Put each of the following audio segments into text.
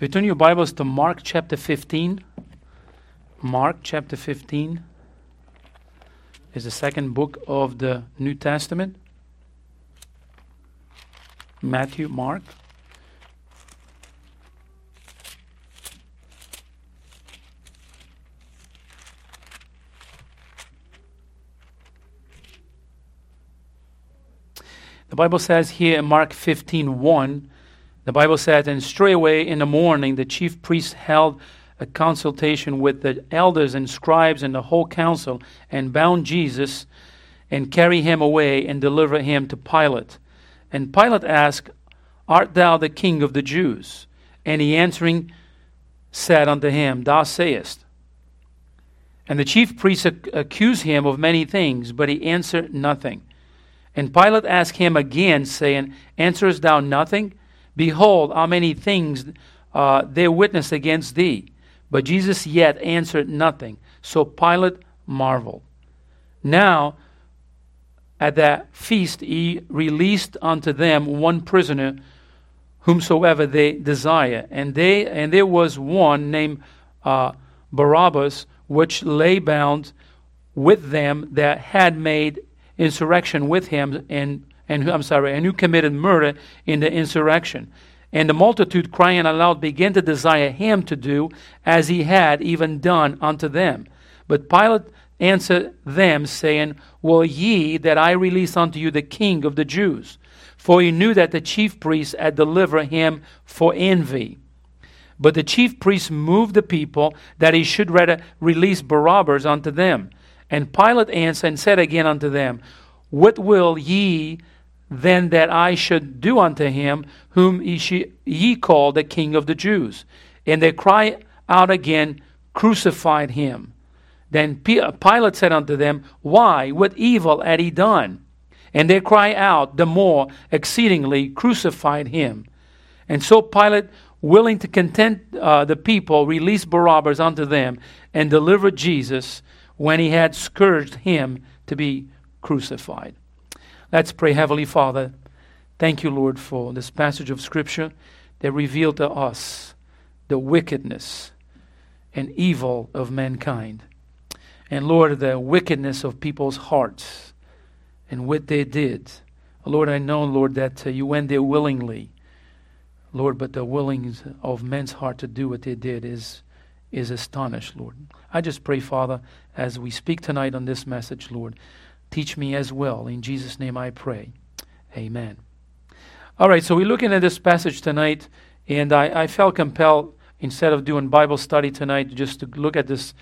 If you turn your Bibles to Mark chapter 15. Mark chapter 15 is the second book of the New Testament. Matthew, Mark. The Bible says here in Mark 15:1, the Bible says, "And straightway in the morning the chief priests held a consultation with the elders and scribes and the whole council, and bound Jesus, and carried him away, and delivered him to Pilate. And Pilate asked, Art thou the king of the Jews? And he answering said unto him, Thou sayest. And the chief priests accused him of many things, but he answered nothing. And Pilate asked him again, saying, Answerest thou nothing? Behold, how many things they witness against thee. But Jesus yet answered nothing. So Pilate marveled. Now, at that feast he released unto them one prisoner, whomsoever they desire. And there was one named Barabbas, which lay bound with them that had made insurrection with him, and who committed murder in the insurrection. And the multitude crying aloud began to desire him to do as he had even done unto them. But Pilate answered them, saying, Will ye that I release unto you the King of the Jews? For he knew that the chief priests had delivered him for envy. But the chief priests moved the people that he should rather release Barabbas unto them. And Pilate answered and said again unto them, What will ye then that I should do unto him whom ye call the King of the Jews? And they cried out again, Crucify him. Then Pilate said unto them, Why? What evil had he done? And they cried out the more exceedingly, Crucified him. And so Pilate, willing to content the people, released Barabbas unto them, and delivered Jesus, when he had scourged him, to be crucified. Let's pray. Heavenly Father, thank you, Lord, for this passage of Scripture that revealed to us the wickedness and evil of mankind. And Lord, the wickedness of people's hearts and what they did. Lord, I know, Lord, that you went there willingly. Lord, but the willingness of men's heart to do what they did is astonished, Lord. I just pray, Father, as we speak tonight on this message, Lord, teach me as well. In Jesus' name I pray. Amen. All right, so we're looking at this passage tonight, and I felt compelled, instead of doing Bible study tonight, just to look at this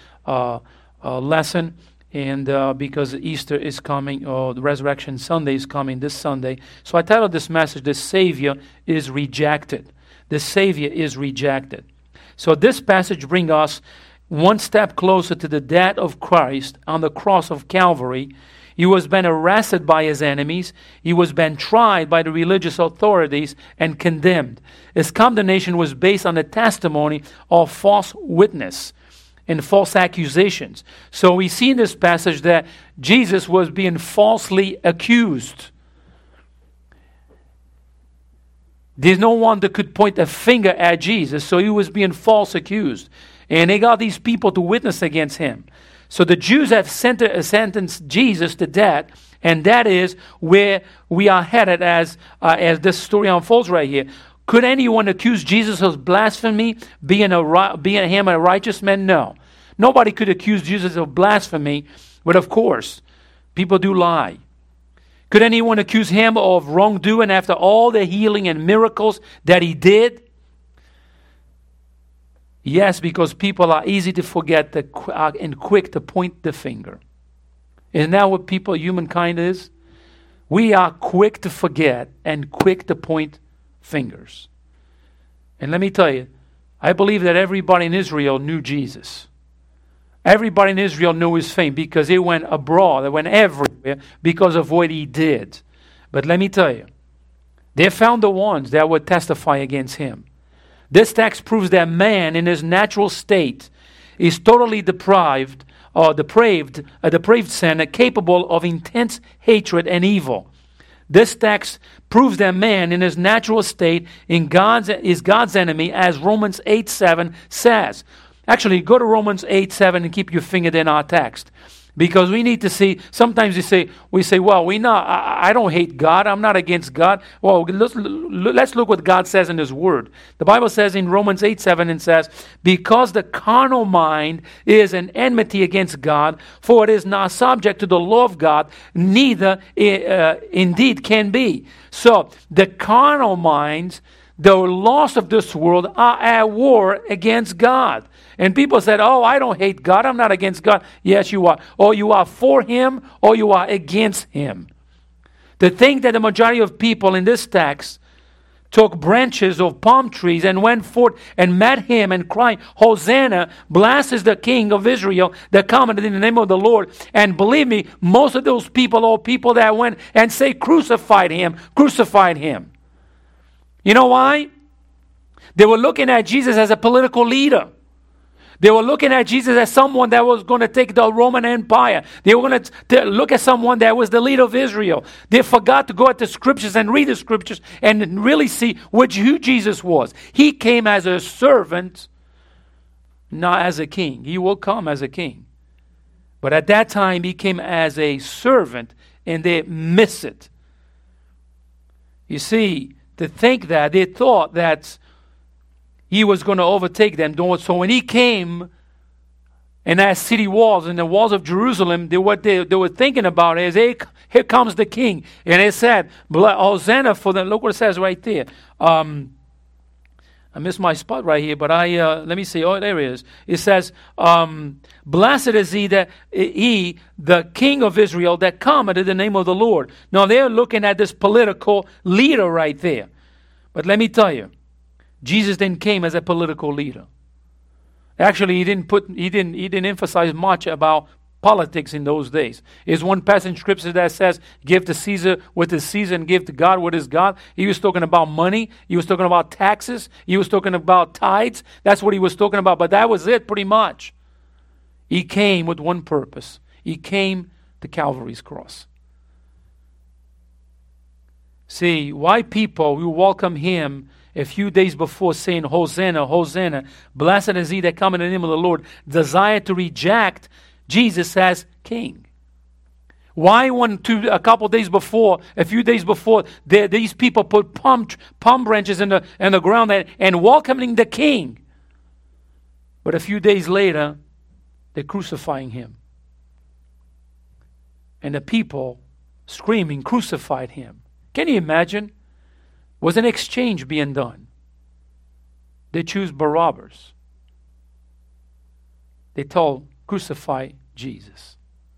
lesson, and because Easter is coming, or the Resurrection Sunday is coming this Sunday. So I titled this message, The Savior is Rejected. The Savior is Rejected. So this passage brings us one step closer to the death of Christ on the cross of Calvary. He was been arrested by his enemies. He was been tried by the religious authorities and condemned. His condemnation was based on the testimony of false witness and false accusations. So we see in this passage that Jesus was being falsely accused. There's no one that could point a finger at Jesus, so he was being false accused. And they got these people to witness against him. So the Jews have sentenced Jesus to death, and that is where we are headed as this story unfolds right here. Could anyone accuse Jesus of blasphemy, being him a righteous man? No. Nobody could accuse Jesus of blasphemy, but of course, people do lie. Could anyone accuse him of wrongdoing after all the healing and miracles that he did? Yes, because people are easy to forget and quick to point the finger. Isn't that what humankind is? We are quick to forget and quick to point fingers. And let me tell you, I believe that everybody in Israel knew Jesus. Everybody in Israel knew his fame because he went abroad, they went everywhere because of what he did. But let me tell you, they found the ones that would testify against him. This text proves that man in his natural state is totally depraved sin, capable of intense hatred and evil. This text proves that man in his natural state is God's enemy, as Romans 8:7 says. Actually, go to Romans 8:7 and keep your finger in our text. Because we need to see, sometimes we say, well, I don't hate God, I'm not against God. Well, let's look what God says in His Word. The Bible says in Romans 8:7, it says, because the carnal mind is an enmity against God, for it is not subject to the law of God, neither indeed can be. So, the carnal minds, the lost of this world, are at war against God. And people said, oh, I don't hate God, I'm not against God. Yes, you are. Or you are for Him, or you are against Him. To think that the majority of people in this text took branches of palm trees and went forth and met Him and cried, Hosanna, blessed is the King of Israel that cometh in the name of the Lord. And believe me, most of those people are people that went and say, crucified Him, crucified Him. You know why? They were looking at Jesus as a political leader. They were looking at Jesus as someone that was going to take the Roman Empire. They were going to look at someone that was the leader of Israel. They forgot to go at the Scriptures and read the Scriptures and really see who Jesus was. He came as a servant, not as a king. He will come as a king. But at that time, He came as a servant, and they miss it. You see, to think that, they thought that He was going to overtake them. So when He came, and as city walls, and the walls of Jerusalem, what they were thinking about is, hey, here comes the King. And it said, Hosanna for them. Look what it says right there. I missed my spot right here, but let me see. Oh, there it is. It says, blessed is he, the King of Israel, that cometh in the name of the Lord. Now they're looking at this political leader right there. But let me tell you, Jesus didn't came as a political leader. Actually, he didn't emphasize much about politics in those days. There's one passage in Scripture that says, give to Caesar what is Caesar and give to God what is God. He was talking about money. He was talking about taxes. He was talking about tithes. That's what he was talking about. But that was it pretty much. He came with one purpose. He came to Calvary's cross. See, why people who welcome Him a few days before saying, Hosanna, Hosanna, blessed is he that cometh in the name of the Lord, desire to reject Jesus as King. Why a few days before, these people put palm branches in the ground and welcoming the King. But a few days later, they're crucifying Him. And the people screaming, crucified Him. Can you imagine? Was an exchange being done. They choose Barabbas. They told, crucify Jesus.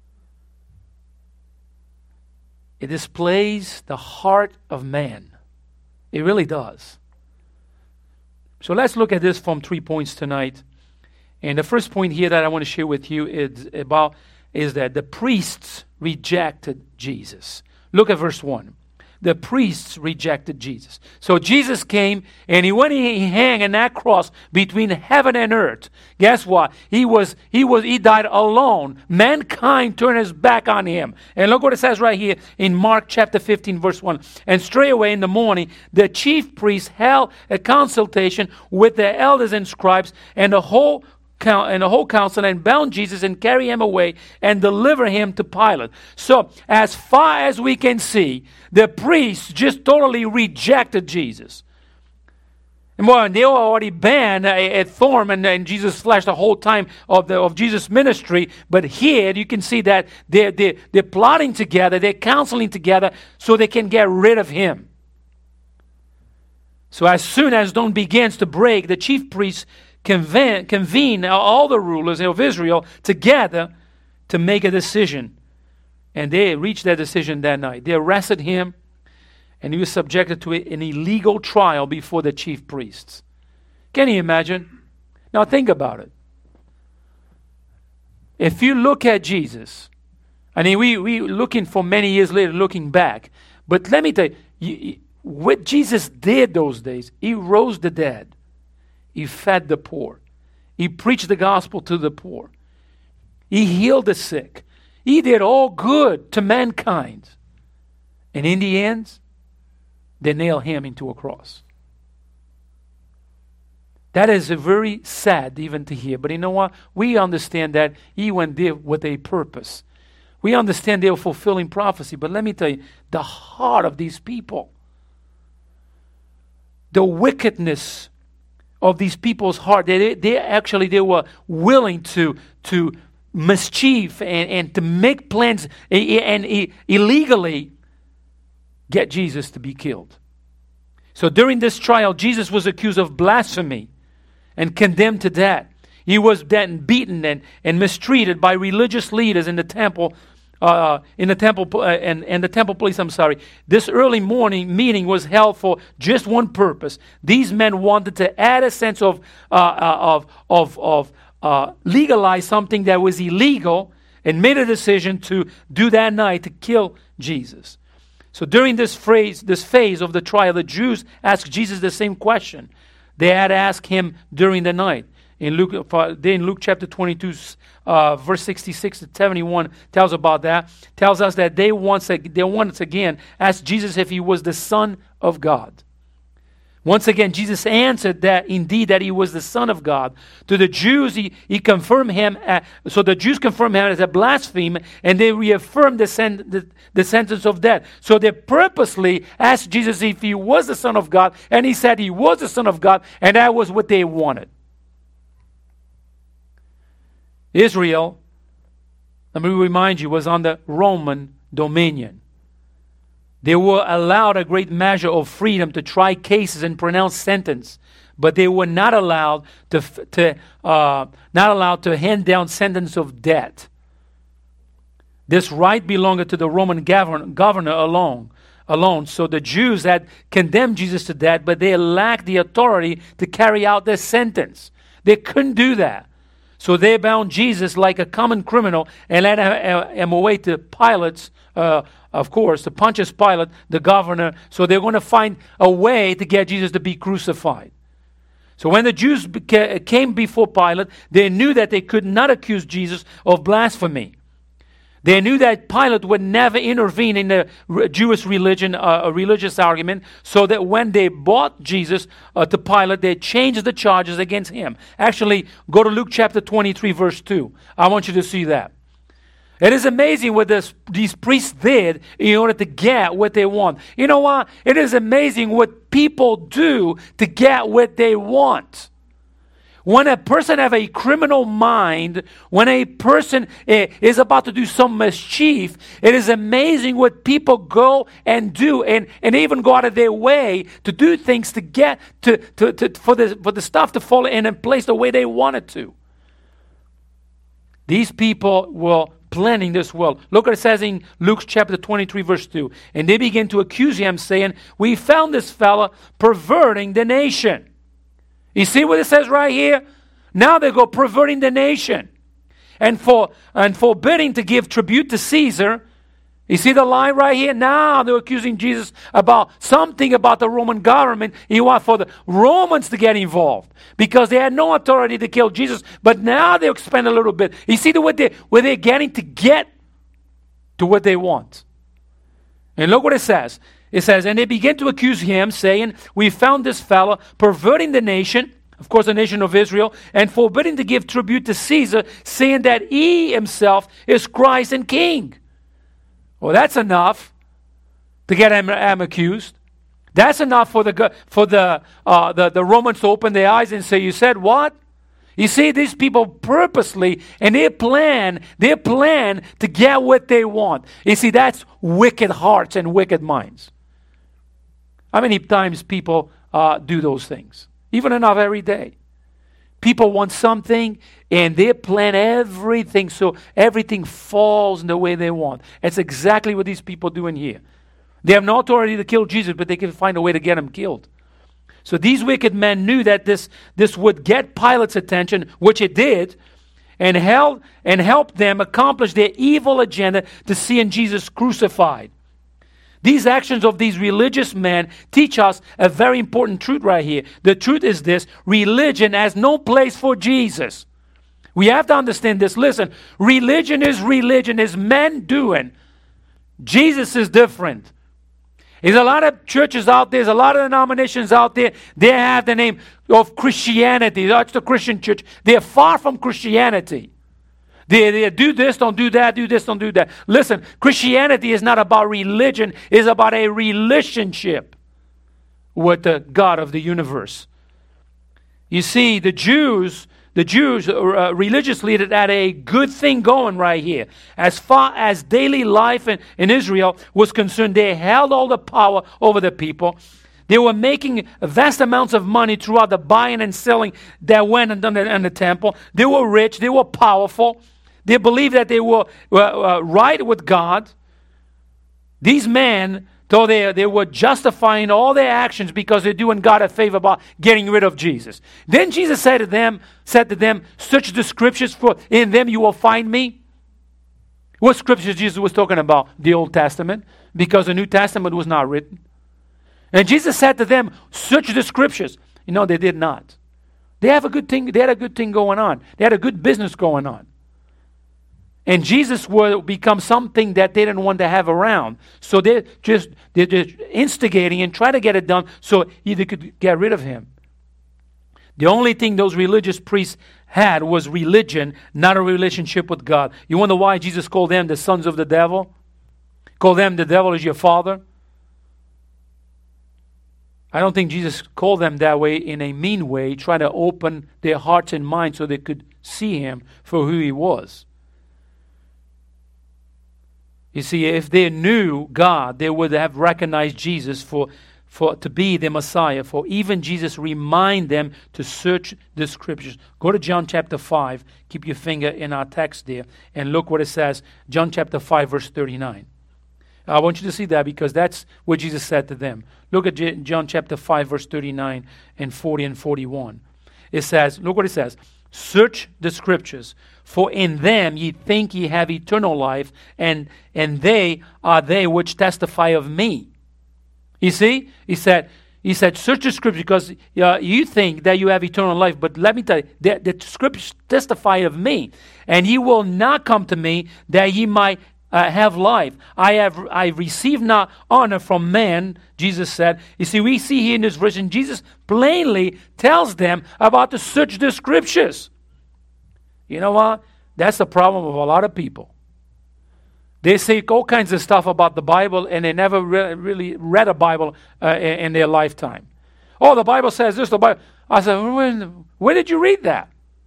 It displays the heart of man. It really does. So let's look at this from 3 points tonight. And the first point here that I want to share with you is that the priests rejected Jesus. Look at verse 1. The priests rejected Jesus. So Jesus came, and he hung on that cross between heaven and earth. Guess what? He died alone. Mankind turned his back on Him. And look what it says right here in Mark chapter 15, verse 1. And straightway in the morning, the chief priests held a consultation with the elders and scribes and the whole council, and bound Jesus and carry Him away and deliver Him to Pilate. So, as far as we can see, the priests just totally rejected Jesus. And they were already banned a thorn in Jesus' flesh the whole time of Jesus' ministry. But here you can see that they're plotting together, they're counseling together so they can get rid of Him. So as soon as dawn begins to break, the chief priests convene all the rulers of Israel together to make a decision. And they reached their decision that night. They arrested Him, and He was subjected to an illegal trial before the chief priests. Can you imagine? Now think about it. If you look at Jesus, I mean, we looking for many years later, looking back. But let me tell you, what Jesus did those days, He rose the dead. He fed the poor. He preached the gospel to the poor. He healed the sick. He did all good to mankind. And in the end, they nail him into a cross. That is very sad even to hear. But you know what? We understand that he went there with a purpose. We understand they were fulfilling prophecy. But let me tell you, the heart of these people, the wickedness of these people's heart, they were willing to mischief and to make plans and illegally get Jesus to be killed. So during this trial, Jesus was accused of blasphemy and condemned to death. He was then beaten and mistreated by religious leaders in the temple. And the temple police. This early morning meeting was held for just one purpose. These men wanted to add a sense of legalize something that was illegal, and made a decision to do that night to kill Jesus. So during this phase of the trial, the Jews asked Jesus the same question they had asked him during the night. In Luke chapter 22, verse 66 to 71 tells about that. Tells us that they once again asked Jesus if he was the Son of God. Once again, Jesus answered that indeed that he was the Son of God. To the Jews, he confirmed him. So the Jews confirmed him as a blasphemer, and they reaffirmed the sentence of death. So they purposely asked Jesus if he was the Son of God, and he said he was the Son of God, and that was what they wanted. Israel, let me remind you, was under Roman dominion. They were allowed a great measure of freedom to try cases and pronounce sentence, but they were not allowed to hand down sentence of death. This right belonged to the Roman governor alone. So the Jews had condemned Jesus to death, but they lacked the authority to carry out their sentence. They couldn't do that. So they bound Jesus like a common criminal and led him away to Pilate, of course, to Pontius Pilate, the governor. So they're going to find a way to get Jesus to be crucified. So when the Jews came before Pilate, they knew that they could not accuse Jesus of blasphemy. They knew that Pilate would never intervene in the Jewish religion, a religious argument, so that when they brought Jesus to Pilate, they changed the charges against him. Actually, go to Luke chapter 23, verse 2. I want you to see that. It is amazing what these priests did in order to get what they want. You know what? It is amazing what people do to get what they want. When a person has a criminal mind, when a person is about to do some mischief, it is amazing what people go and do and even go out of their way to do things to get for the stuff to fall in place the way they want it to. These people were planning this well. Look what it says in Luke chapter 23, verse 2. And they began to accuse him, saying, "We found this fellow perverting the nation." You see what it says right here? Now they go perverting the nation. And forbidding to give tribute to Caesar. You see the line right here? Now they're accusing Jesus about something about the Roman government. He wants for the Romans to get involved because they had no authority to kill Jesus. But now they expand a little bit. You see where they're getting to get to what they want. And look what it says. It says, and they began to accuse him, saying, "We found this fellow perverting the nation," of course the nation of Israel, "and forbidding to give tribute to Caesar, saying that he himself is Christ and King." Well, that's enough to get him accused. That's enough for the Romans to open their eyes and say, "You said what?" You see, these people purposely, and they plan to get what they want. You see, that's wicked hearts and wicked minds. How many times people do those things? Even enough every day. People want something and they plan everything so everything falls in the way they want. It's exactly what these people do in here. They have no authority to kill Jesus, but they can find a way to get him killed. So these wicked men knew that this would get Pilate's attention, which it did, and helped them accomplish their evil agenda to see Jesus crucified. These actions of these religious men teach us a very important truth right here. The truth is this: religion has no place for Jesus. We have to understand this. Listen, religion is men doing. Jesus is different. There's a lot of churches out there. There's a lot of denominations out there. They have the name of Christianity. That's the Christian church. They're far from Christianity. They do this, don't do that, do this, don't do that. Listen, Christianity is not about religion. It's about a relationship with the God of the universe. You see, the Jews, religious leaders had a good thing going right here. As far as daily life in Israel was concerned, they held all the power over the people. They were making vast amounts of money throughout the buying and selling that went on in the temple. They were rich. They were powerful. They believed that they were right with God. These men, though they were justifying all their actions because they're doing God a favor about getting rid of Jesus. Then Jesus said to them, search the scriptures, for in them you will find me. What scriptures Jesus was talking about? The Old Testament, because the New Testament was not written. And Jesus said to them, search the scriptures. You know, they did not. They had a good thing going on. They had a good business going on. And Jesus will become something that they didn't want to have around. So they're just instigating and trying to get it done so they could get rid of him. The only thing those religious priests had was religion, not a relationship with God. You wonder why Jesus called them the sons of the devil? Called them the devil is your father? I don't think Jesus called them that way in a mean way, trying to open their hearts and minds so they could see him for who he was. You see, if they knew God, they would have recognized Jesus to be the Messiah. For even Jesus remind them to search the scriptures. Go to John chapter 5. Keep your finger in our text there. And look what it says. John chapter 5 verse 39. I want you to see that because that's what Jesus said to them. Look at John chapter 5 verse 39 and 40 and 41. It says, look what it says. Search the scriptures, for in them ye think ye have eternal life, and they are they which testify of me. You see? He said, search the scriptures because you think that you have eternal life, but let me tell you, the scriptures testify of me, and ye will not come to me that ye might have life. I receive not honor from man, Jesus said. You see, we see here in this verse, and Jesus plainly tells them about to search the scriptures. You know what? That's the problem of a lot of people. They say all kinds of stuff about the Bible, and they never really read a Bible in their lifetime. Oh, the Bible says this, the Bible. I said, where did you read that?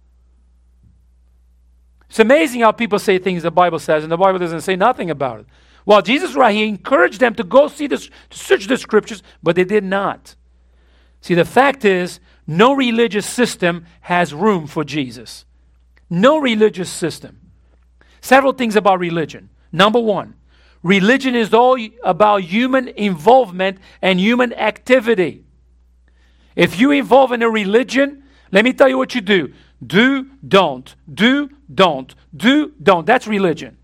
It's amazing how people say things the Bible says, and the Bible doesn't say nothing about it. Well, Jesus right here encouraged them to go to search the scriptures, but they did not. See, the fact is, no religious system has room for Jesus. No religious system. Several things about religion. Number one, religion is all about human involvement and human activity. If you involve in a religion, let me tell you what you do. Do, don't. Do, don't. Do, don't. That's religion.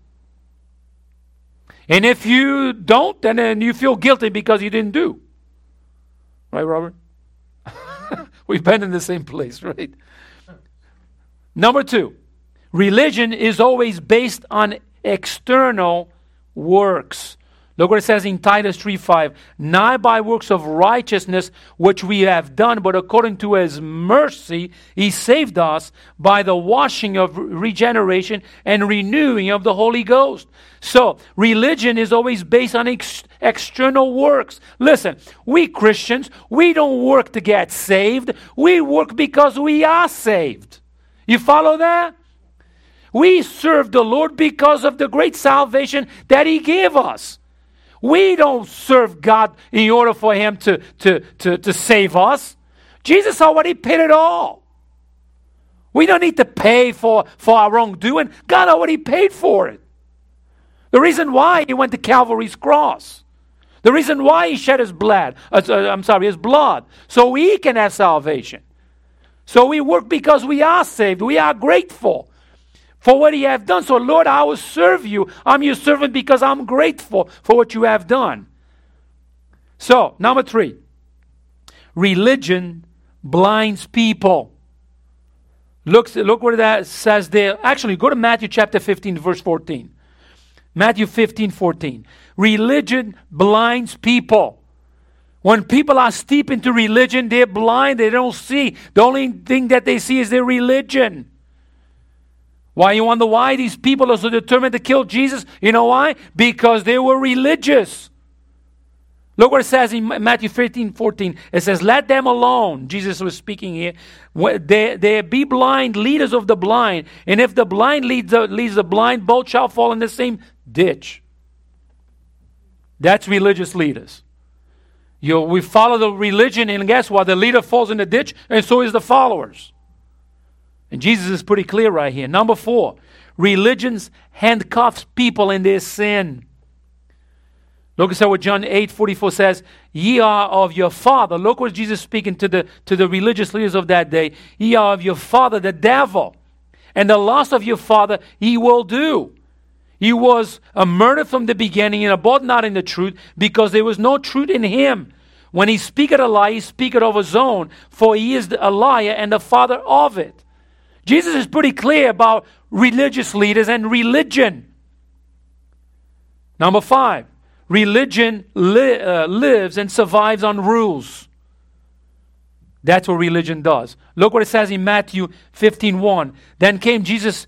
And if you don't, then you feel guilty because you didn't do. Right, Robert? We've been in the same place, right? Number two, religion is always based on external works. Look what it says in Titus 3:5. Not by works of righteousness which we have done, but according to his mercy, he saved us by the washing of regeneration and renewing of the Holy Ghost. So, religion is always based on external works. Listen, we Christians, we don't work to get saved. We work because we are saved. You follow that? We serve the Lord because of the great salvation that he gave us. We don't serve God in order for him to save us. Jesus already paid it all. We don't need to pay for our wrongdoing. God already paid for it. The reason why he went to Calvary's cross. The reason why he shed his blood. His blood. So we can have salvation. So we work because we are saved. We are grateful for what he has done. So, Lord, I will serve you. I'm your servant because I'm grateful for what you have done. So, number three, religion blinds people. Look what that says there. Actually, go to Matthew chapter 15, verse 14. Matthew 15:14. Religion blinds people. When people are steeped into religion, they're blind, they don't see. The only thing that they see is their religion. Why? You wonder why these people are so determined to kill Jesus? You know why? Because they were religious. Look what it says in Matthew 15:14. It says, let them alone. Jesus was speaking here. They be blind, leaders of the blind. And if the blind leads the blind, both shall fall in the same ditch. That's religious leaders. We follow the religion, and guess what? The leader falls in the ditch, and so is the followers. And Jesus is pretty clear right here. Number 4, religions handcuffs people in their sin. Look at what John 8:44 says. Ye are of your father. Look what Jesus is speaking to the religious leaders of that day. Ye are of your father, the devil. And the lust of your father he will do. He was a murderer from the beginning and abode not in the truth, because there was no truth in him. When he speaketh a lie, he speaketh of his own, for he is a liar and the father of it. Jesus is pretty clear about religious leaders and religion. Number 5, religion lives and survives on rules. That's what religion does. Look what it says in Matthew 15:1. Then came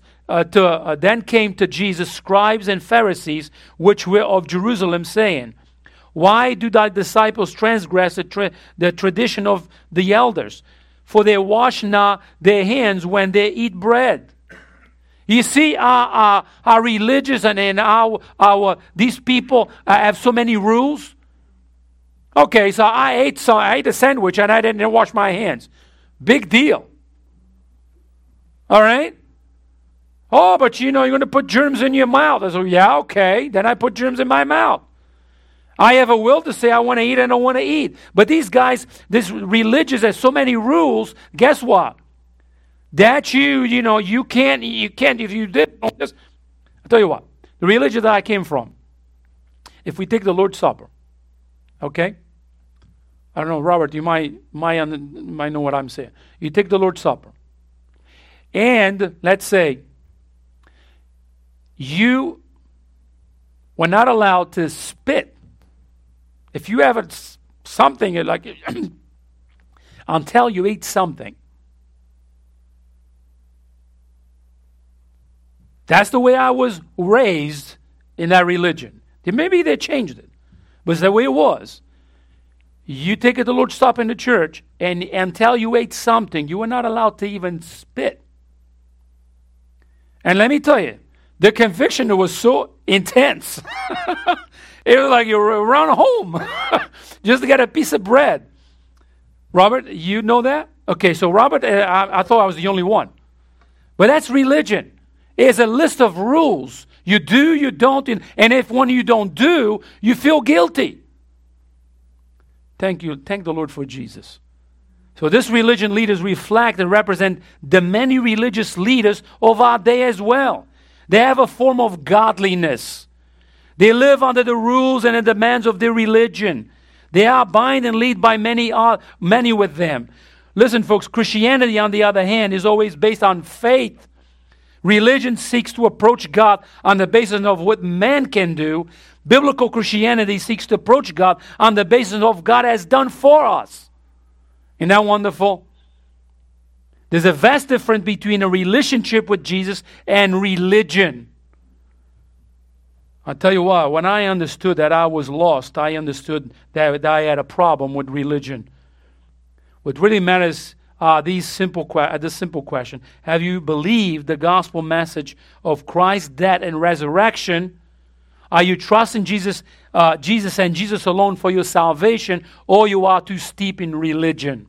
to Jesus scribes and Pharisees, which were of Jerusalem, saying, why do thy disciples transgress the tradition of the elders? For they wash not their hands when they eat bread. You see, our religious and these people have so many rules. Okay, so I ate a sandwich and I didn't wash my hands. Big deal. All right? Oh, but you're going to put germs in your mouth. I said, yeah, okay. Then I put germs in my mouth. I have a will to say I want to eat, I don't want to eat. But these guys, this religious has so many rules. Guess what? That you can't, if you did. I'll tell you what, the religion that I came from, if we take the Lord's Supper, okay? I don't know, Robert, you might know what I'm saying. You take the Lord's Supper, and let's say you were not allowed to spit. If you have something like, until you eat something. That's the way I was raised in that religion. Maybe they changed it, but it's the way it was. You take the Lord's Supper in the church, and until you ate something, you were not allowed to even spit. And let me tell you, the conviction was so intense. It was like you were around home just to get a piece of bread. Robert, you know that? Okay, so Robert, I thought I was the only one. But that's religion. It's a list of rules. You do, you don't, and if one you don't do, you feel guilty. Thank the Lord for Jesus. So this religion leaders reflect and represent the many religious leaders of our day as well. They have a form of godliness. They live under the rules and the demands of their religion. They are bound and led by many with them. Listen, folks, Christianity, on the other hand, is always based on faith. Religion seeks to approach God on the basis of what man can do. Biblical Christianity seeks to approach God on the basis of what God has done for us. Isn't that wonderful? There's a vast difference between a relationship with Jesus and religion. I'll tell you what, when I understood that I was lost, I understood that I had a problem with religion. What really matters are this simple question. Have you believed the gospel message of Christ's death and resurrection? Are you trusting Jesus and Jesus alone for your salvation, or you are too steep in religion?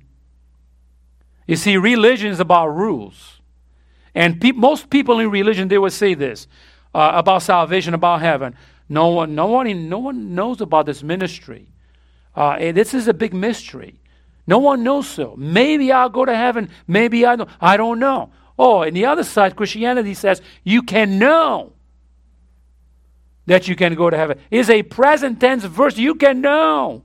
You see, religion is about rules. And most people in religion, they will say this about salvation, about heaven. No one knows about this ministry. This is a big mystery. No one knows so. Maybe I'll go to heaven. Maybe I don't. I don't know. Oh, and the other side, Christianity says you can know that you can go to heaven. It's a present tense verse. You can know.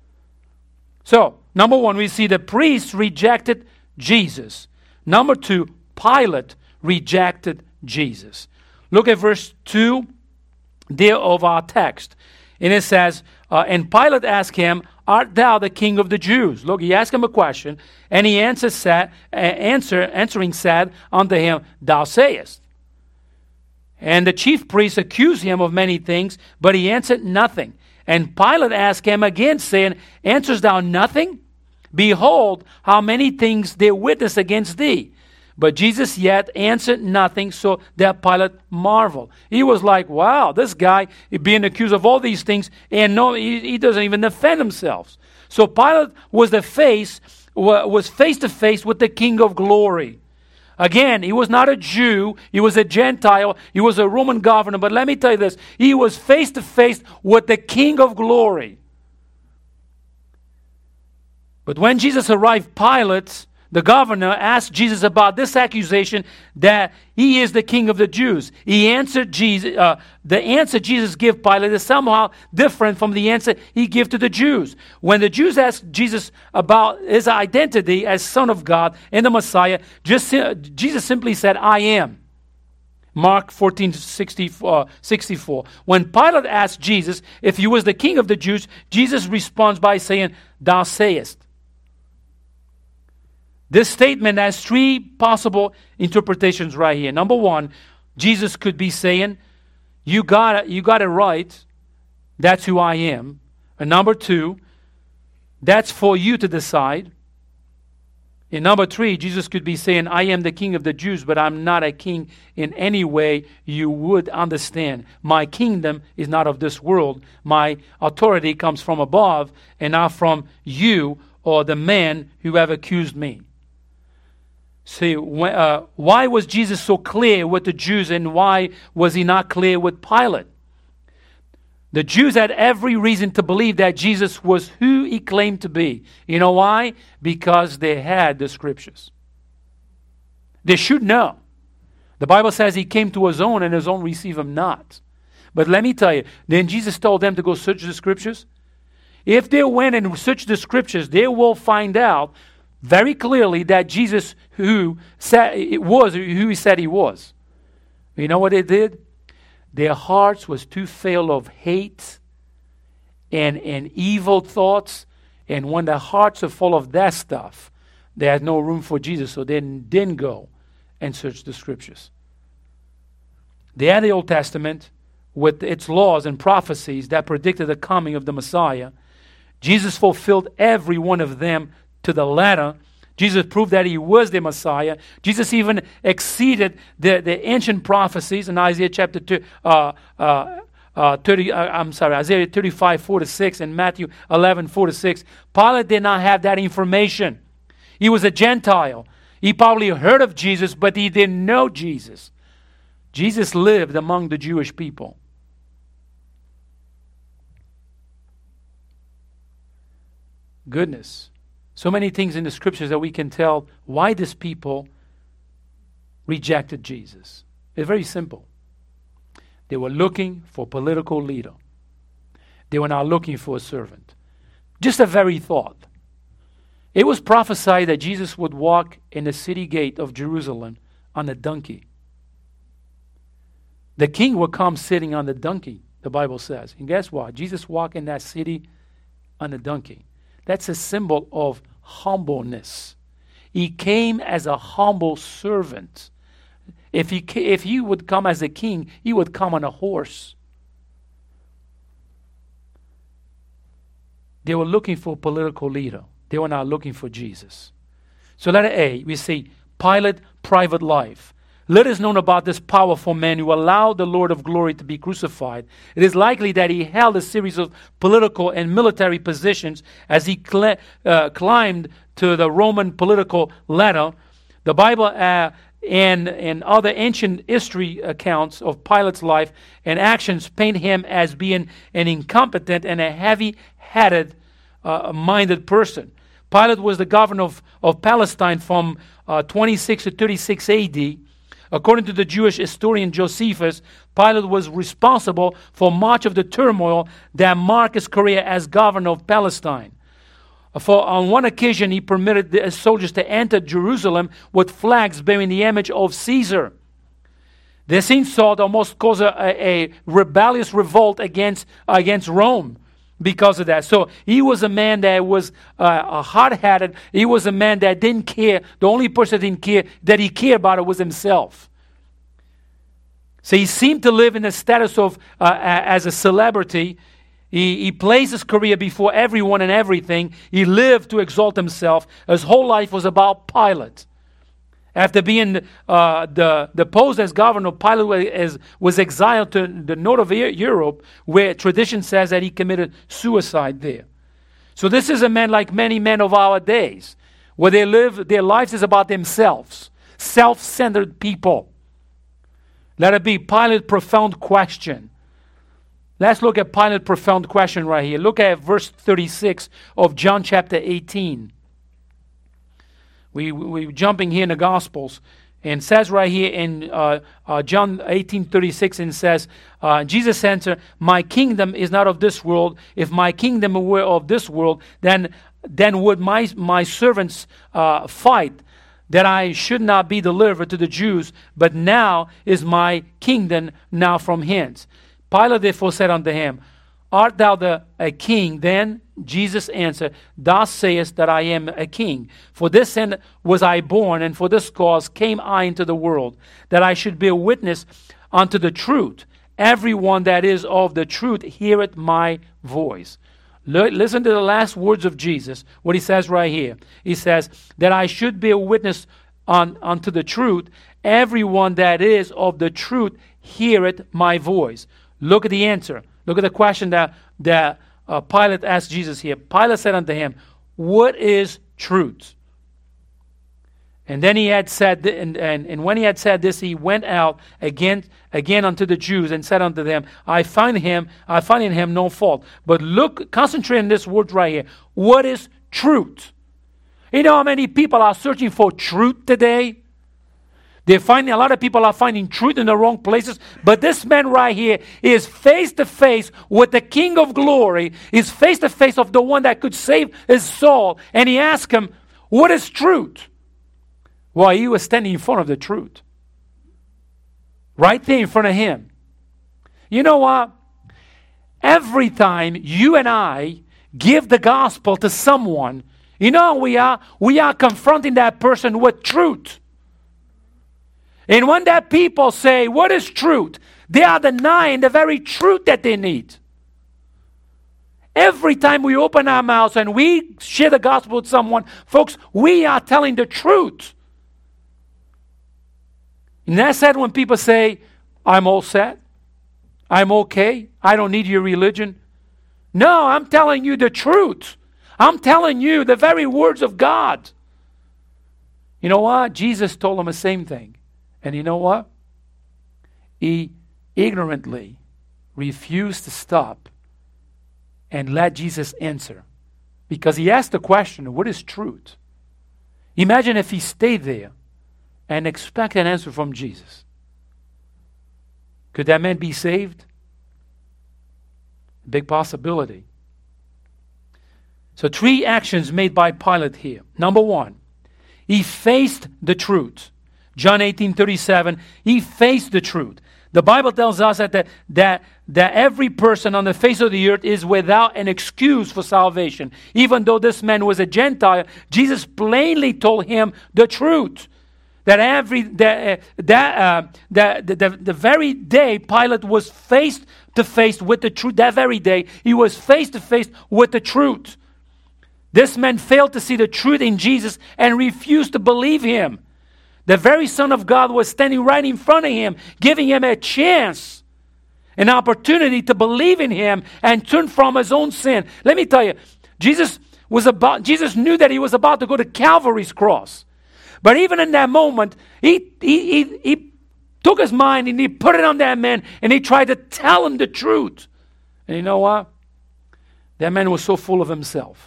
So, number one, we see the priests rejected Jesus. Number two, Pilate rejected Jesus. Look at verse 2 there of our text. And it says, and Pilate asked him, art thou the king of the Jews? Look, he asked him a question, and he answering said unto him, Thou sayest. And the chief priests accused him of many things, but he answered nothing. And Pilate asked him again, saying, Answerest thou nothing? Behold, how many things they witness against thee. But Jesus yet answered nothing, so that Pilate marveled. He was like, wow, this guy is being accused of all these things, and no, he doesn't even defend himself. So Pilate was face to face with the King of Glory. Again, he was not a Jew, he was a Gentile, he was a Roman governor, but let me tell you this, he was face to face with the King of Glory. But when Jesus arrived, Pilate, the governor, asked Jesus about this accusation that he is the king of the Jews. He answered Jesus. The answer Jesus gave Pilate is somehow different from the answer he gave to the Jews. When the Jews asked Jesus about his identity as Son of God and the Messiah, Jesus simply said, I am. Mark 14:64. When Pilate asked Jesus if he was the king of the Jews, Jesus responds by saying, Thou sayest. This statement has three possible interpretations right here. Number one, Jesus could be saying, you got it right. That's who I am. And number two, that's for you to decide. And number three, Jesus could be saying, I am the king of the Jews, but I'm not a king in any way you would understand. My kingdom is not of this world. My authority comes from above and not from you or the man who have accused me. See, why was Jesus so clear with the Jews and why was he not clear with Pilate? The Jews had every reason to believe that Jesus was who he claimed to be. You know why? Because they had the scriptures. They should know. The Bible says he came to his own and his own received him not. But let me tell you, then Jesus told them to go search the scriptures. If they went and searched the scriptures, they will find out very clearly that Jesus who he said he was. You know what they did? Their hearts was too full of hate and evil thoughts. And when their hearts are full of that stuff, they had no room for Jesus, so they didn't go and search the scriptures. They had the Old Testament with its laws and prophecies that predicted the coming of the Messiah. Jesus fulfilled every one of them to the letter. Jesus proved that he was the Messiah. Jesus even exceeded the ancient prophecies in Isaiah chapter 2, Isaiah 35, 4-6, and Matthew 11, 4-6. Pilate did not have that information. He was a Gentile. He probably heard of Jesus, but he didn't know Jesus. Jesus lived among the Jewish people. Goodness. So many things in the scriptures that we can tell why these people rejected Jesus. It's very simple. They were looking for a political leader. They were not looking for a servant. Just a very thought. It was prophesied that Jesus would walk in the city gate of Jerusalem on a donkey. The king would come sitting on the donkey, the Bible says. And guess what? Jesus walked in that city on a donkey. That's a symbol of humbleness. He came as a humble servant. If he would come as a king, he would come on a horse. They were looking for a political leader. They were not looking for Jesus. So letter A, we see Pilate, private life. Let us know about this powerful man who allowed the Lord of glory to be crucified. It is likely that he held a series of political and military positions as he climbed to the Roman political ladder. The Bible and other ancient history accounts of Pilate's life and actions paint him as being an incompetent and a heavy-headed minded person. Pilate was the governor of Palestine from 26 to 36 AD. According to the Jewish historian Josephus, Pilate was responsible for much of the turmoil that marked his career as governor of Palestine. On one occasion, he permitted the soldiers to enter Jerusalem with flags bearing the image of Caesar. This insult almost caused a rebellious revolt against Rome. because of that. So he was a man that was hard-headed. He was a man that didn't care. The only person that didn't care, that he cared about it, was himself. So he seemed to live in the status of as a celebrity. He placed his career before everyone and everything. He lived to exalt himself. His whole life was about Pilate. After being deposed as governor, Pilate was exiled to the north of Europe, where tradition says that he committed suicide there. So this is a man like many men of our days, where they live, their lives is about themselves, self-centered people. Let it be Pilate's profound question. Let's look at Pilate's profound question right here. Look at verse 36 of John chapter 18. We're jumping here in the Gospels, and it says right here in John 18:36, and says, Jesus answered, "My kingdom is not of this world. If my kingdom were of this world, then would my servants fight, that I should not be delivered to the Jews. But now is my kingdom now from hence." Pilate therefore said unto him, "Art thou a king then?" Jesus answered, "Thou sayest that I am a king. For this end was I born, and for this cause came I into the world, that I should bear witness unto the truth. Everyone that is of the truth heareth my voice." Listen to the last words of Jesus, what he says right here. He says, that I should bear witness unto the truth. Everyone that is of the truth heareth my voice. Look at the answer. Look at the question that Pilate asked Jesus here. Pilate said unto him, "What is truth?" And then he had said, and when he had said this, he went out again unto the Jews and said unto them, I find in him no fault. But look, concentrate on this word right here. What is truth? You know how many people are searching for truth today? A lot of people are finding truth in the wrong places. But this man right here is face to face with the King of Glory. He's face to face of the one that could save his soul. And he asked him, what is truth? Well, he was standing in front of the truth. Right there in front of him. You know what? Every time you and I give the gospel to someone, you know we are confronting that person with truth. And when that people say, what is truth? They are denying the very truth that they need. Every time we open our mouths and we share the gospel with someone, folks, we are telling the truth. And that's sad when people say, I'm all set. I'm okay. I don't need your religion. No, I'm telling you the truth. I'm telling you the very words of God. You know what? Jesus told them the same thing. And you know what? He ignorantly refused to stop and let Jesus answer. Because he asked the question, what is truth? Imagine if he stayed there and expect an answer from Jesus. Could that man be saved? Big possibility. So 3 actions made by Pilate here. Number 1, he faced the truth. John 18:37, he faced the truth. The Bible tells us that every person on the face of the earth is without an excuse for salvation. Even though this man was a Gentile, Jesus plainly told him the truth. The very day Pilate was face to face with the truth, that very day he was face to face with the truth. This man failed to see the truth in Jesus and refused to believe him. The very Son of God was standing right in front of him, giving him a chance, an opportunity to believe in him and turn from his own sin. Let me tell you, Jesus knew that he was about to go to Calvary's cross. But even in that moment, he took his mind and he put it on that man and he tried to tell him the truth. And you know what? That man was so full of himself.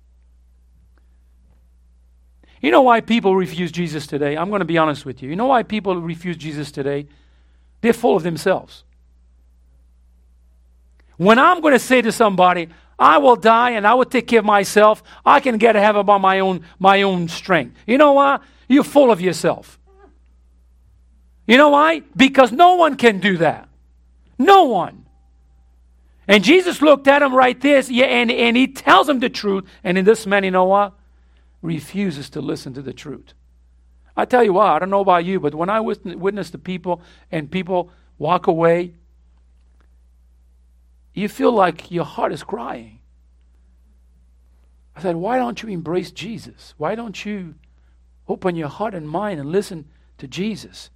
You know why people refuse Jesus today? I'm going to be honest with you. You know why people refuse Jesus today? They're full of themselves. When I'm going to say to somebody, I will die and I will take care of myself, I can get to heaven by my own strength. You know why? You're full of yourself. You know why? Because no one can do that. No one. And Jesus looked at him right there, and he tells him the truth. And in this man, you know what? Refuses to listen to the truth. I tell you what, I don't know about you, but when I witness to people and people walk away, you feel like your heart is crying. I said, why don't you embrace Jesus? Why don't you open your heart and mind and listen to Jesus?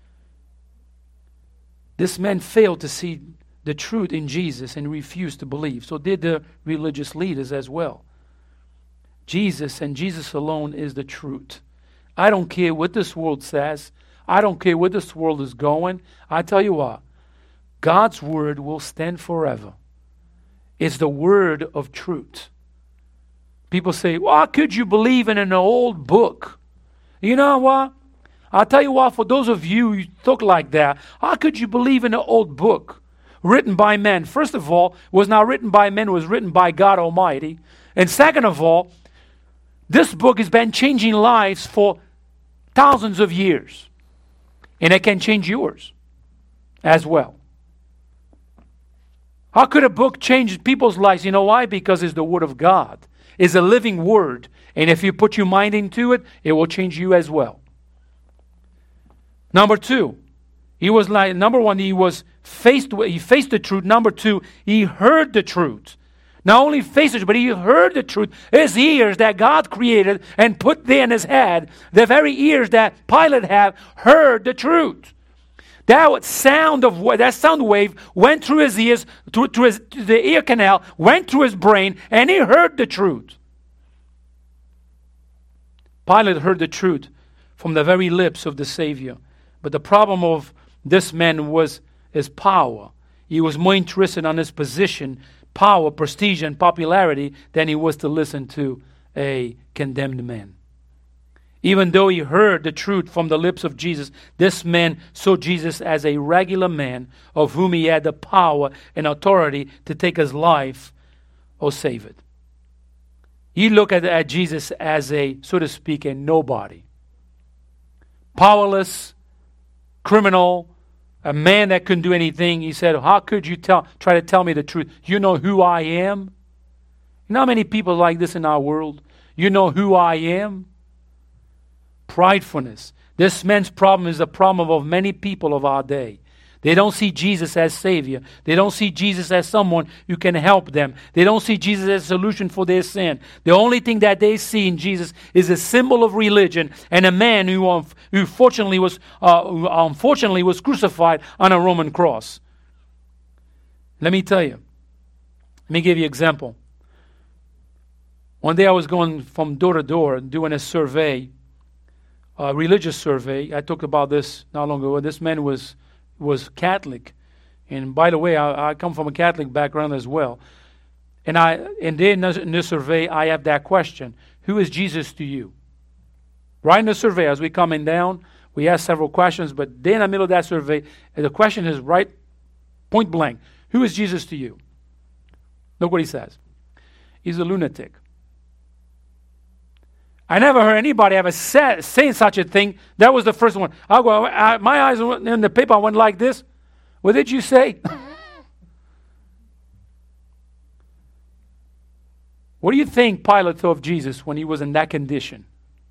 This man failed to see the truth in Jesus and refused to believe. So did the religious leaders as well. Jesus and Jesus alone is the truth. I don't care what this world says. I don't care where this world is going. I tell you what, God's word will stand forever. It's the word of truth. People say, well, how could you believe in an old book? You know what? I'll tell you what, for those of you who talk like that, how could you believe in an old book written by men? First of all, it was not written by men, it was written by God Almighty. And second of all, this book has been changing lives for thousands of years. And it can change yours as well. How could a book change people's lives? You know why? Because it's the Word of God. It's a living Word. And if you put your mind into it, it will change you as well. Number two, number one, he faced the truth. Number two, he heard the truth. Not only faced it, but he heard the truth. His ears that God created and put there in his head, the very ears that Pilate had, heard the truth. That sound wave went through his ears, through the ear canal, went through his brain, and he heard the truth. Pilate heard the truth from the very lips of the Savior. But the problem of this man was his power. He was more interested in his position, power, prestige, and popularity than he was to listen to a condemned man. Even though he heard the truth from the lips of Jesus, this man saw Jesus as a regular man of whom he had the power and authority to take his life or save it. He looked at Jesus as so to speak, a nobody. Powerless, criminal, a man that couldn't do anything. He said, how could you try to tell me the truth? You know who I am? You know how many people like this in our world? You know who I am? Pridefulness. This man's problem is the problem of many people of our day. They don't see Jesus as Savior. They don't see Jesus as someone who can help them. They don't see Jesus as a solution for their sin. The only thing that they see in Jesus is a symbol of religion and a man who unfortunately was crucified on a Roman cross. Let me tell you. Let me give you an example. One day I was going from door to door doing a survey, a religious survey. I talked about this not long ago. This man was Catholic. And by the way, I come from a Catholic background as well. And in this survey, I have that question. Who is Jesus to you? Right in the survey, as we're coming down, we ask several questions, but then in the middle of that survey, the question is right point blank. Who is Jesus to you? Look what he says. He's a lunatic. I never heard anybody ever saying such a thing. That was the first one. My eyes in the paper went like this. What did you say? What do you think Pilate thought of Jesus when he was in that condition?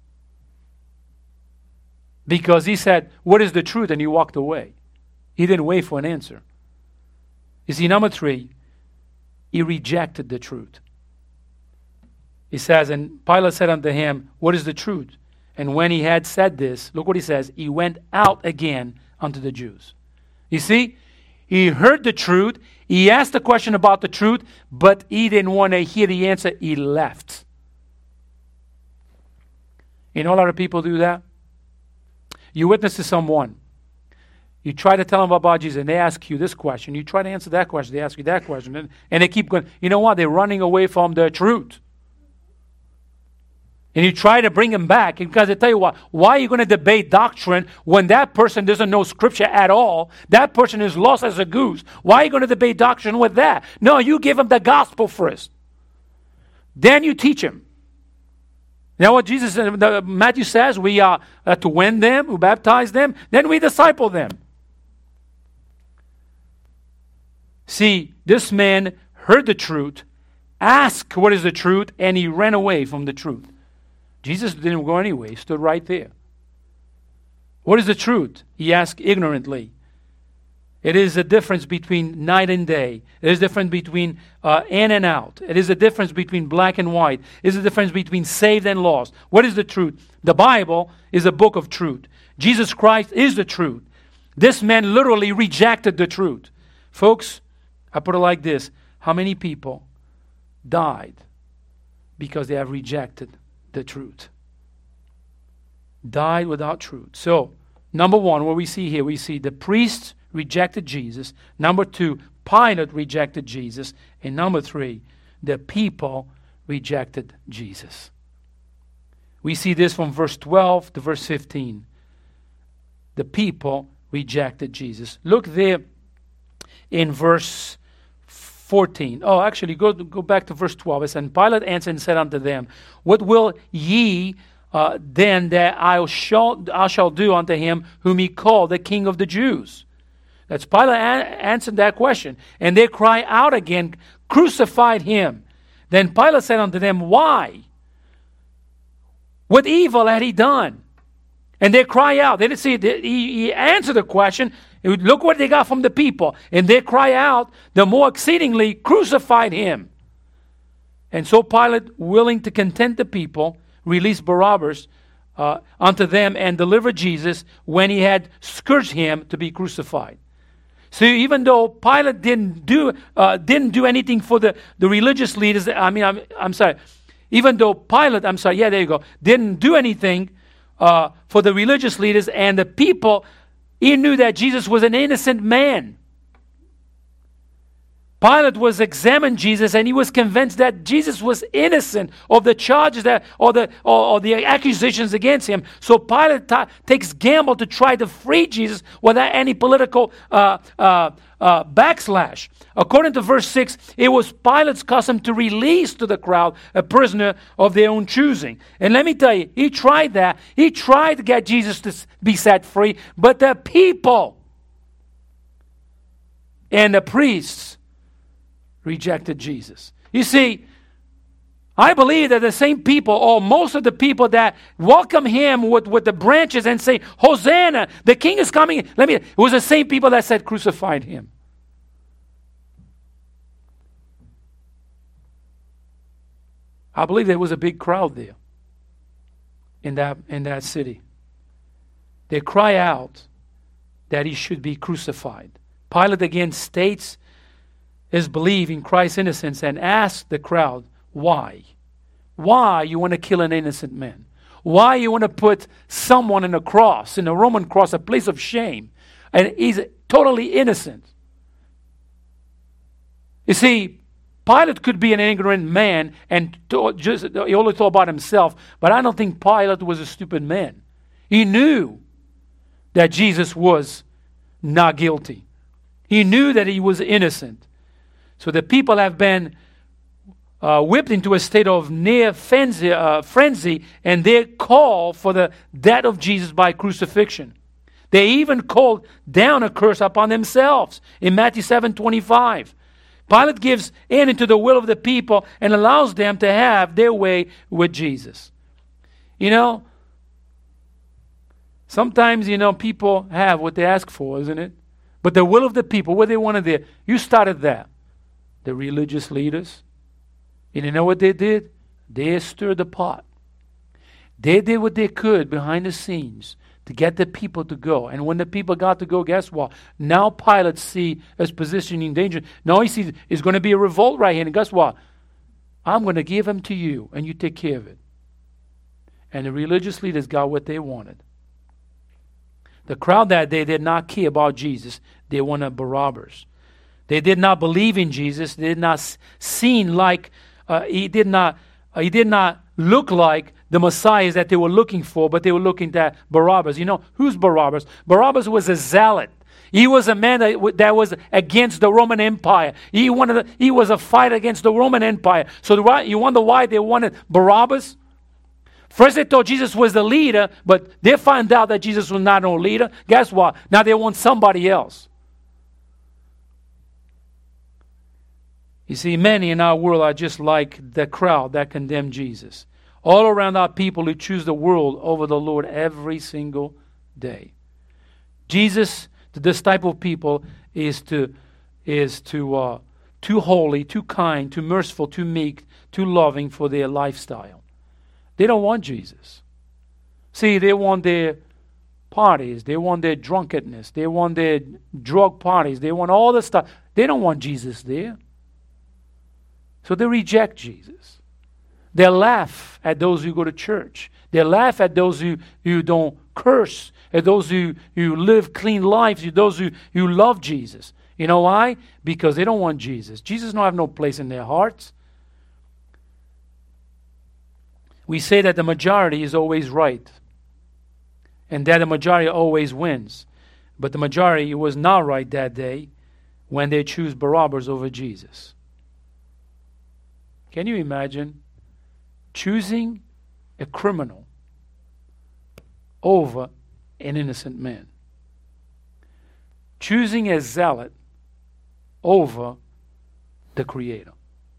Because he said, what is the truth? And he walked away. He didn't wait for an answer. You see, number three, he rejected the truth. He says, and Pilate said unto him, what is the truth? And when he had said this, look what he says, he went out again unto the Jews. You see, he heard the truth, he asked the question about the truth, but he didn't want to hear the answer, he left. You know a lot of people do that? You witness to someone, you try to tell them about Jesus, and they ask you this question, you try to answer that question, they ask you that question, and they keep going. You know what? They're running away from the truth. And you try to bring him back, because I tell you what, why are you going to debate doctrine when that person doesn't know Scripture at all? That person is lost as a goose. Why are you going to debate doctrine with that? No, you give him the gospel first. Then you teach him. You know what Matthew says? We are to win them, we baptize them, then we disciple them. See, this man heard the truth, asked what is the truth, and he ran away from the truth. Jesus didn't go anyway. He stood right there. What is the truth? He asked ignorantly. It is the difference between night and day. It is the difference between in and out. It is the difference between black and white. It is the difference between saved and lost. What is the truth? The Bible is a book of truth. Jesus Christ is the truth. This man literally rejected the truth. Folks, I put it like this. How many people died because they have rejected the truth? Died without truth. So, number one, what we see here, we see the priests rejected Jesus. Number two, Pilate rejected Jesus. And number three, the people rejected Jesus. We see this from verse 12 to verse 15. The people rejected Jesus. Look there in verse 14. Oh, actually, go back to verse 12. It says, and Pilate answered and said unto them, what will ye then that I shall do unto him whom ye call the King of the Jews? That's Pilate answered that question. And they cry out again, crucified him. Then Pilate said unto them, why? What evil had he done? And they cry out. They didn't see. He answered the question. Look what they got from the people. And they cry out the more exceedingly, crucified him. And so Pilate, willing to content the people, released Barabbas unto them and delivered Jesus when he had scourged him to be crucified. So even though Pilate didn't do anything for the religious leaders, I'm sorry. Even though Pilate, there you go, didn't do anything for the religious leaders and the people, he knew that Jesus was an innocent man. Pilate was examined Jesus, and he was convinced that Jesus was innocent of the charges or the accusations against him. So Pilate takes gamble to try to free Jesus without any political backslash. According to verse 6, it was Pilate's custom to release to the crowd a prisoner of their own choosing. And let me tell you, he tried that. He tried to get Jesus to be set free, but the people and the priests rejected Jesus. You see, I believe that the same people, or most of the people that welcome him with the branches and say, Hosanna, the king is coming. It was the same people that said, crucified him. I believe there was a big crowd there in that city. They cry out that he should be crucified. Pilate again states his belief in Christ's innocence and asks the crowd, why? Why you want to kill an innocent man? Why you want to put someone in a cross, in a Roman cross, a place of shame? And he's totally innocent. You see, Pilate could be an ignorant man and he only thought about himself, but I don't think Pilate was a stupid man. He knew that Jesus was not guilty. He knew that he was innocent. So the people have been whipped into a state of near frenzy, and they call for the death of Jesus by crucifixion. They even called down a curse upon themselves in Matthew 7:25. Pilate gives in into the will of the people and allows them to have their way with Jesus. You know, sometimes, people have what they ask for, isn't it? But the will of the people, what they wanted there, you started that. The religious leaders, and you know what they did? They stirred the pot. They did what they could behind the scenes to get the people to go. And when the people got to go, guess what? Now Pilate see his position in danger. Now he sees it's going to be a revolt right here. And guess what? I'm going to give him to you, and you take care of it. And the religious leaders got what they wanted. The crowd that day did not care about Jesus. They wanted Barabbas. They did not believe in Jesus. They did not seem like he did not look like the Messiah that they were looking for, but they were looking at Barabbas. You know, who's Barabbas? Barabbas was a zealot. He was a man that was against the Roman Empire. He was a fight against the Roman Empire. So you wonder why they wanted Barabbas? First they thought Jesus was the leader, but they found out that Jesus was not no leader. Guess what? Now they want somebody else. You see, many in our world are just like the crowd that condemned Jesus. All around our people who choose the world over the Lord every single day. Jesus, to this type of people, is too holy, too kind, too merciful, too meek, too loving for their lifestyle. They don't want Jesus. See, they want their parties, they want their drunkenness, they want their drug parties, they want all the stuff. They don't want Jesus there. So they reject Jesus. They laugh at those who go to church. They laugh at those who don't curse, at those who live clean lives, those who love Jesus. You know why? Because they don't want Jesus. Jesus don't have no place in their hearts. We say that the majority is always right, and that the majority always wins. But the majority was not right that day when they choose Barabbas over Jesus. Can you imagine choosing a criminal over an innocent man? Choosing a zealot over the Creator.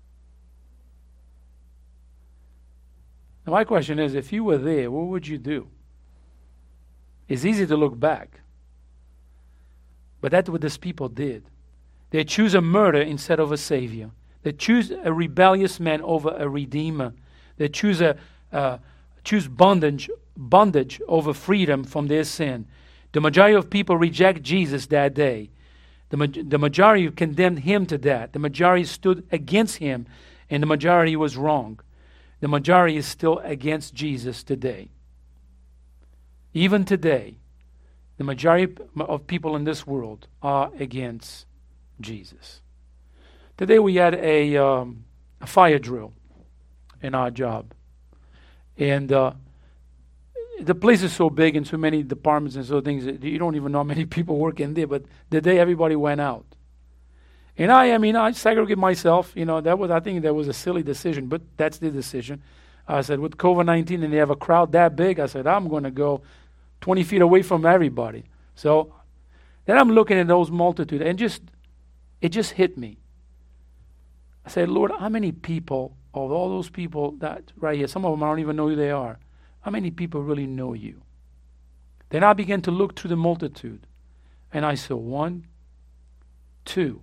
Now my question is, if you were there, what would you do? It's easy to look back. But that's what these people did. They choose a murder instead of a savior. They choose a rebellious man over a redeemer. They choose bondage over freedom from their sin. The majority of people reject Jesus that day. The majority condemned him to that. The majority stood against him, and the majority was wrong. The majority is still against Jesus today. Even today, the majority of people in this world are against Jesus. Today we had a fire drill in our job. And the place is so big and so many departments and so things that you don't even know how many people work in there. But the day everybody went out. And I segregate myself. I think that was a silly decision, but that's the decision. I said, with COVID-19 and they have a crowd that big, I said, I'm going to go 20 feet away from everybody. So then I'm looking at those multitude, and it just hit me. I said, Lord, how many people, of all those people that right here, some of them I don't even know who they are, how many people really know you? Then I began to look through the multitude, and I saw 1, 2,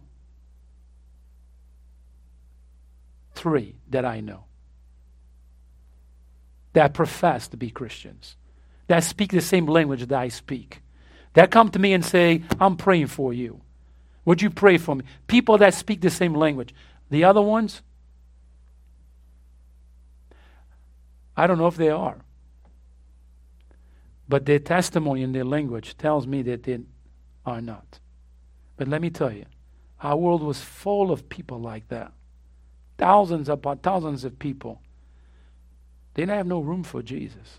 3 that I know, that profess to be Christians, that speak the same language that I speak, that come to me and say, I'm praying for you. Would you pray for me? People that speak the same language. The other ones, I don't know if they are. But their testimony and their language tells me that they are not. But let me tell you, our world was full of people like that. Thousands upon thousands of people. They didn't have no room for Jesus.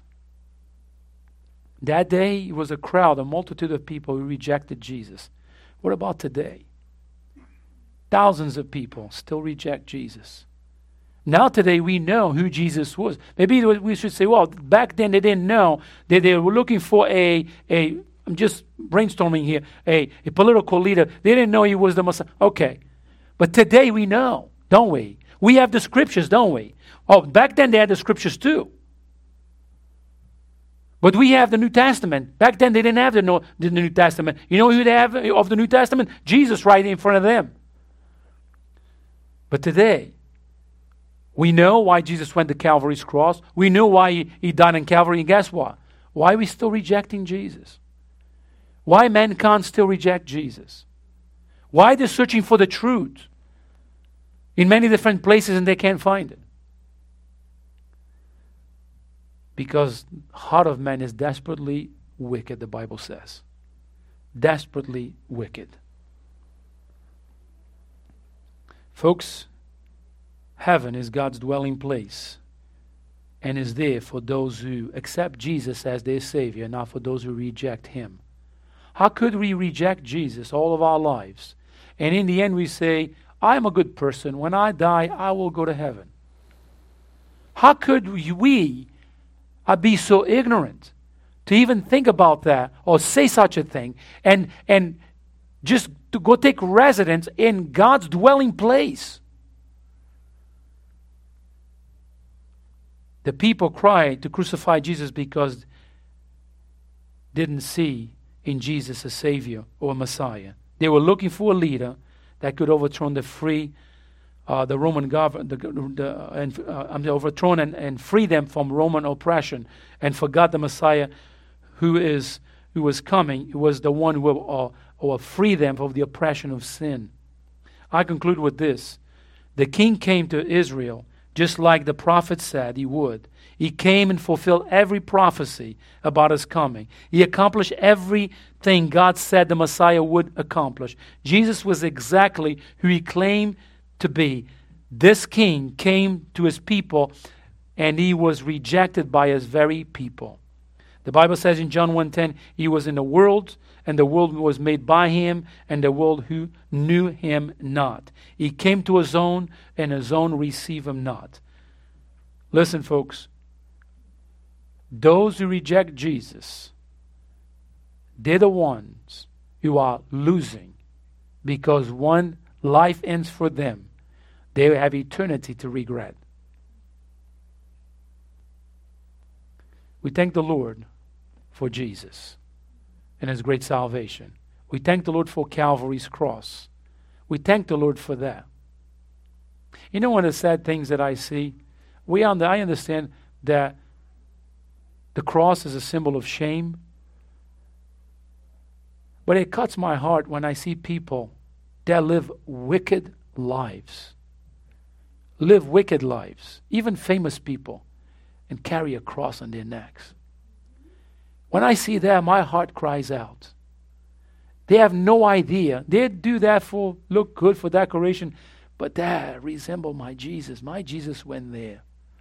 That day, it was a crowd, a multitude of people who rejected Jesus. What about today? Thousands of people still reject Jesus. Now today we know who Jesus was. Maybe we should say, well, back then they didn't know. They were looking for I'm just brainstorming here, a political leader. They didn't know he was the Messiah. Okay. But today we know, don't we? We have the scriptures, don't we? Oh, back then they had the scriptures too. But we have the New Testament. Back then they didn't have the New Testament. You know who they have of the New Testament? Jesus right in front of them. But today, we know why Jesus went to Calvary's cross. We know why he died on Calvary. And guess what? Why are we still rejecting Jesus? Why mankind still reject Jesus? Why they're searching for the truth in many different places and they can't find it? Because the heart of man is desperately wicked, the Bible says. Desperately wicked. Folks, heaven is God's dwelling place and is there for those who accept Jesus as their Savior, not for those who reject Him. How could we reject Jesus all of our lives? And in the end we say, I'm a good person. When I die, I will go to heaven. How could we be so ignorant to even think about that or say such a thing and just to go take residence in God's dwelling place? The people cried to crucify Jesus because didn't see in Jesus a Savior or a Messiah. They were looking for a leader that could overturn the Roman government, overthrown and free them from Roman oppression, and forgot the Messiah who was coming. Who was the one who will free them from the oppression of sin. I conclude with this. The king came to Israel just like the prophet said he would. He came and fulfilled every prophecy about his coming. He accomplished everything God said the Messiah would accomplish. Jesus was exactly who he claimed to be. This king came to his people, and he was rejected by his very people. The Bible says in John 1:10, he was in the world, and the world was made by him, and the world who knew him not. He came to his own, and his own received him not. Listen, folks. Those who reject Jesus, they're the ones who are losing, because when life ends for them, they have eternity to regret. We thank the Lord for Jesus and his great salvation. We thank the Lord for Calvary's cross. We thank the Lord for that. You know, one of the sad things that I see, I understand that the cross is a symbol of shame, but it cuts my heart when I see people that live wicked lives, even famous people, and carry a cross on their necks. When I see that, my heart cries out. They have no idea. They do that for look good, for decoration, but that resemble my Jesus. My Jesus went there.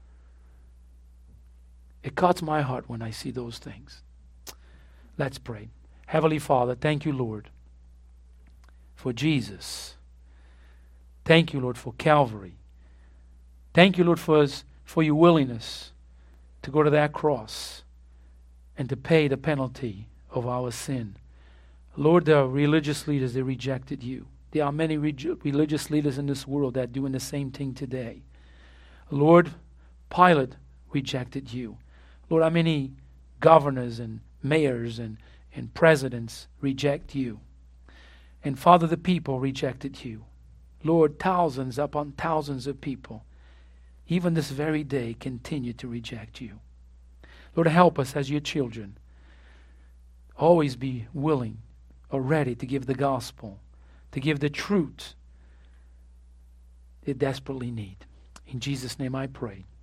It cuts my heart when I see those things. Let's pray. Heavenly Father, thank you, Lord, for Jesus. Thank you, Lord, for Calvary. Thank you, Lord, for your willingness to go to that cross and to pay the penalty of our sin. Lord, there are religious leaders that rejected you. There are many religious leaders in this world that are doing the same thing today. Lord, Pilate rejected you. Lord, how many governors and mayors and presidents reject you? And Father, the people rejected you. Lord, thousands upon thousands of people, even this very day, continue to reject you. Lord, help us as your children. Always be willing or ready to give the gospel, to give the truth they desperately need. In Jesus' name I pray.